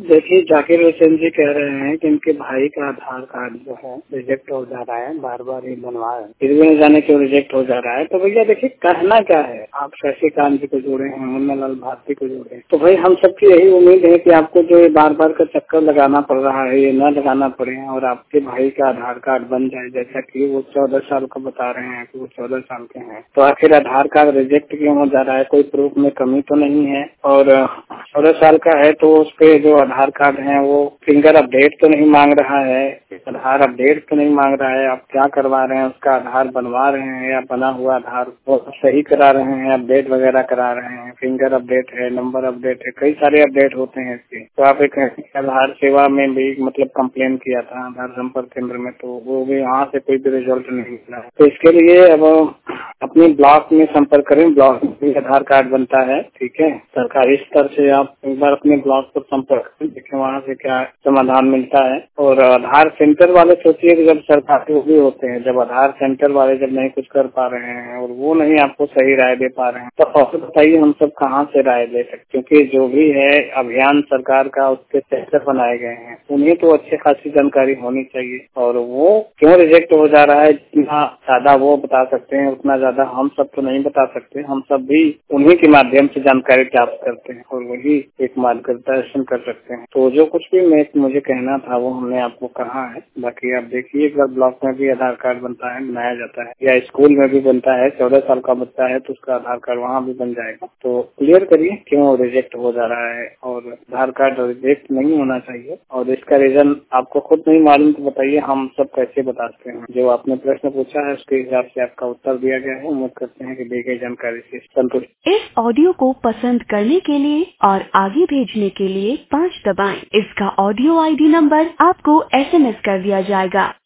देखिए, जाकिर हुसैन जी कह रहे हैं कि इनके भाई का आधार कार्ड जो है रिजेक्ट हो जा रहा है, बार बार ही बनवाया फिर भी नहीं जाने क्यों रिजेक्ट हो जा रहा है। तो भैया देखिए, कहना क्या है, आप शशिकांत जी को जोड़े हैं, मुन्नालाल भारती को जोड़े हैं, तो भाई हम सबकी यही उम्मीद है कि आपको जो ये बार बार का चक्कर लगाना पड़ रहा है ये न लगाना पड़े और आपके भाई का आधार कार्ड बन जाए। जैसा कि वो 14 साल का बता रहे हैं कि वो 14 साल के हैं, तो आखिर आधार कार्ड रिजेक्ट क्यों हो जा रहा है? कोई प्रूफ में कमी तो नहीं है? और 14 साल का है तो उसके जो आधार कार्ड है वो फिंगर अपडेट तो नहीं मांग रहा है, आधार अपडेट तो नहीं मांग रहा है। आप क्या करवा रहे हैं? उसका आधार बनवा रहे हैं या बना हुआ आधार वो सही करा रहे हैं, अपडेट वगैरह करा रहे हैं? फिंगर अपडेट है, नंबर अपडेट है, कई सारे अपडेट होते हैं इसके। तो आप एक आधार सेवा में भी मतलब कंप्लेन किया था आधार संपर्क केंद्र में, तो वो भी वहाँ से कोई भी रिजल्ट नहीं मिला है। तो इसके लिए अब अपने ब्लॉक में संपर्क करें, ब्लॉक में भी आधार कार्ड बनता है, ठीक है। सरकारी स्तर से आप एक बार अपने ब्लॉक पर संपर्क करें, देखें वहाँ से क्या समाधान मिलता है। और आधार सेंटर वाले सोचिए कि जब सरकारी वो भी होते हैं, जब आधार सेंटर वाले जब नहीं कुछ कर पा रहे हैं और वो नहीं आपको सही राय दे पा रहे हैं, तो और बताइए हम सब कहाँ से राय ले सकते? क्योंकि जो भी है अभियान सरकार का, उसके सेंटर बनाए गए हैं, उन्हें तो अच्छी खासी जानकारी होनी चाहिए। और वो क्यों रिजेक्ट हो जा रहा है, जितना ज्यादा वो बता सकते हैं उतना ज्यादा हम सब तो नहीं बता सकते। हम सब भी उन्हीं के माध्यम से जानकारी प्राप्त करते हैं और वही एक मार्गदर्शन कर सकते हैं। तो जो कुछ भी मुझे कहना था वो हमने आपको कहा है। बाकी आप देखिए, एक बार ब्लॉक में भी आधार कार्ड बनता है, बनाया जाता है, या स्कूल में भी बनता है। 14 साल का बच्चा है तो उसका आधार कार्ड वहाँ भी बन जाएगा। तो क्लियर करिए क्यों रिजेक्ट हो जा रहा है। और आधार कार्ड रिजेक्ट नहीं होना चाहिए और इसका रीजन आपको खुद नहीं मालूम तो बताइए, हम सब कैसे बताते हैं। जो आपने प्रश्न पूछा है उसके हिसाब से आपका उत्तर दिया गया है। उम्मीद करते हैं कि दी गई जानकारी से संतुष्ट। इस ऑडियो को पसंद करने के लिए और आगे भेजने के लिए 5 दबाएं। इसका ऑडियो ID नंबर आपको SMS कर दिया जाएगा।